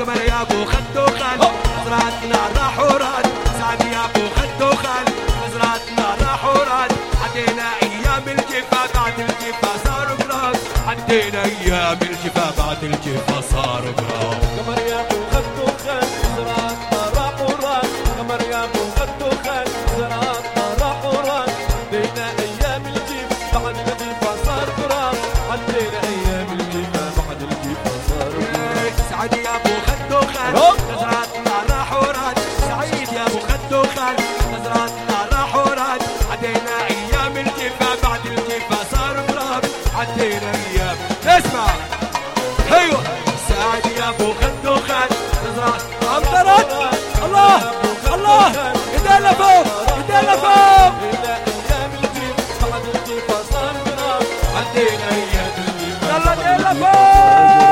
قمر يا ابو خد وخل زرعتنا راح وراد سعد يا ابو خد وخل زرعتنا راح وراد عدينا ايام الجفا بعد الجفا صار براق عدينا ايام الجفا بعد الجفا صار براق قمر يا ابو خد وخل زرعتنا راح وراد قمر يا ابو خد وخل زرعتنا راح وراد عدينا ايام الجفا بعد الجفا صار براق عدينا ايام الجفا بعد الجفا صار براق سعد يا ابو خد وخل زرعتنا راح وراد سعيد يا ابو خد وخل زرعتنا راح وراد عدينا ايام الجفا بعد الجفا صار براق عدينا ايام اسمع ايوه سعد يا ابو خد وخل زرعتنا امطرت الله الله ايدينا فوق ايدينا فوق ايام الجفا بعد الجفا صار براق عدينا ايام الجفا يلا ايدينا فوق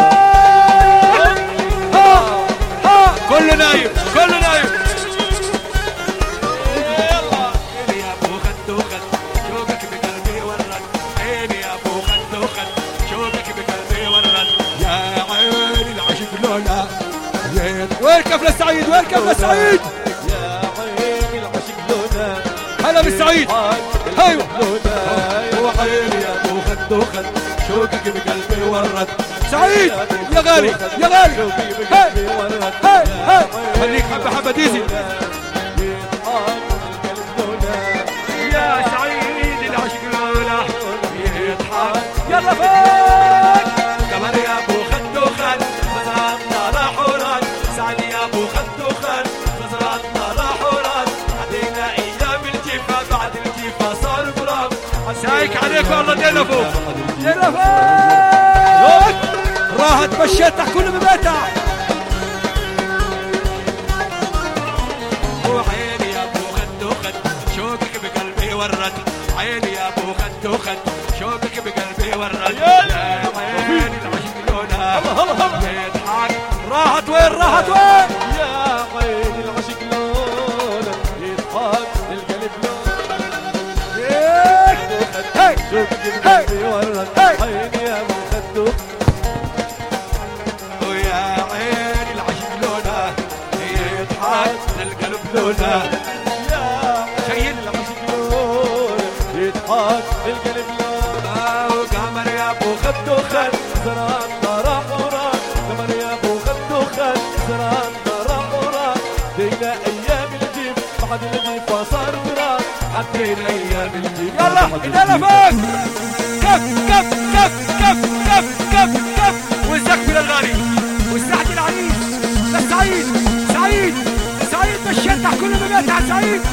كله نايم كله نايم يلا عيني يا ابو خد وخد شوقك بقلبي ورد عيني يا ابو خد وخد شوقك بقلبي ورد يا عيني العشق لولا وين كفله سعيد وين كفله سعيد يا عيني العشق لولا هلا بالسعيد ايوه وعيني يا ابو خد وخد شوقك بقلبي ورد سعيد يا غالي يا غالي هاي هاي خليك حبه حبه ديزي يا سعيد العشق لولا يضحك يلا فوق قمر يا ابو خد وخل زرعتنا راح وراد سعد يا ابو خد وخل زرعتنا راح وراد عدينا ايام الجفا بعد الجفا صار براق سايك عليك والله دينا فوق دينا فوق راحت مشيتها كل ببيتها وعيني يا ابو خد وخد شوقك بقلبي ورد عيني يا ابو خد وخد شوقك بقلبي ورد يا عيني العشق لولا يضحك راحت وين راحت وين يا عيني العشق لولا يضحك القلب لولا هيك شوقك بقلبي ورد عيني يا ابو خد وخد ويا عيني العشق لولا يضحك القلب لولا شايل العشق لولا يضحك القلب لولا وقمر يا ابو خد وخل زرعتنا راح وراد قمر يا ابو خد وخل زرعتنا راح وراد عدينا ايام الجيب بعد الجيب صار براق عدينا ايام الجيب يلا ايدينا فوق كف كف كف كف كف كف كف والزكف للغالي والسعد العريس لسعيد سعيد سعيد مشيتها كل ببيتها سعيد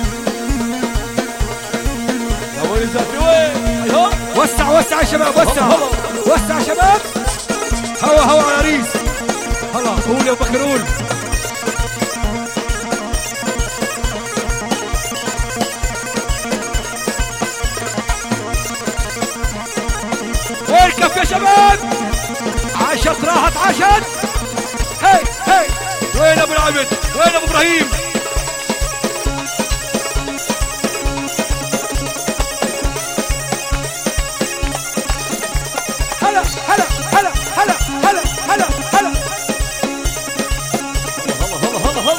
يا ولي زكي وين ايوه وسع وسع يا شباب وسع وسع يا شباب هوا هوا على العريس هلا قول يا ابو بكر قول واركب يا شباب عاشت راحت عاشت هي هي وين ابو العبد وين ابو ابراهيم هلا هلا هلا هلا هلا هلا هلا هلا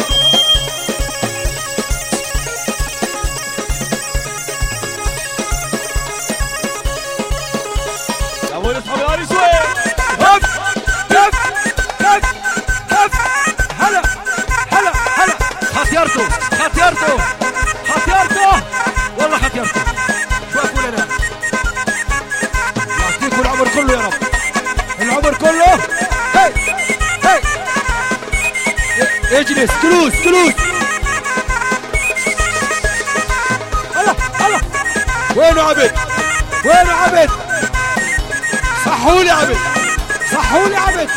يا ولي اصحابي عريس وين كف كف كف كف هلا هلا هلا خطيرته خطيرته خطيرته والله خطيرته شو اقول انا يعطيكم العمر كله يا رب العمر كله هي هي اجلس جلوس جلوس هلا هلا وينه عبد وينه عبد صحولي عبد صحولي عبد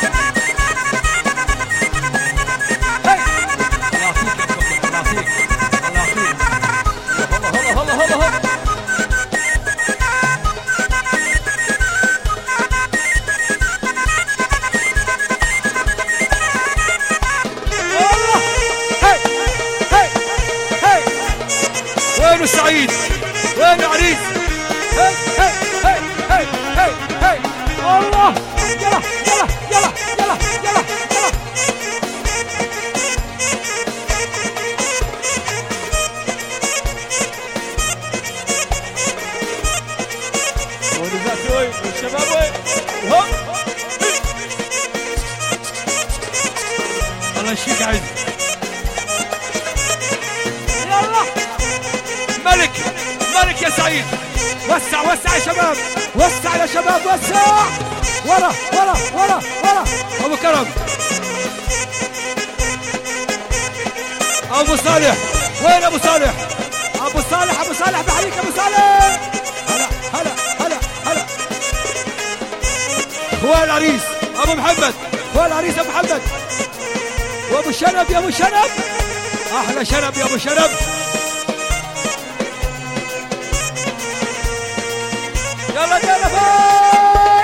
هي الله يعطيك الله يعطيك الله يعطيك هلا وينه سعيد وينه عريس هي هي هي هي هي هي الله يلا يلا يلا يلا الله يشفيك عز. يلا ملك ملك يا سعيد. وسع وسع يا شباب، وسع يا شباب، وسع. ورا ورا ورا ورا. ابو كرم، ابو صالح، وين ابو صالح؟ ابو صالح، ابو صالح بحريك ابو صالح. هلا هلا هلا هلا. اخوان العريس ابو محمد، اخوان العريس ابو محمد، وابو شنب يا ابو شنب، احلى شنب يا ابو شنب. يلا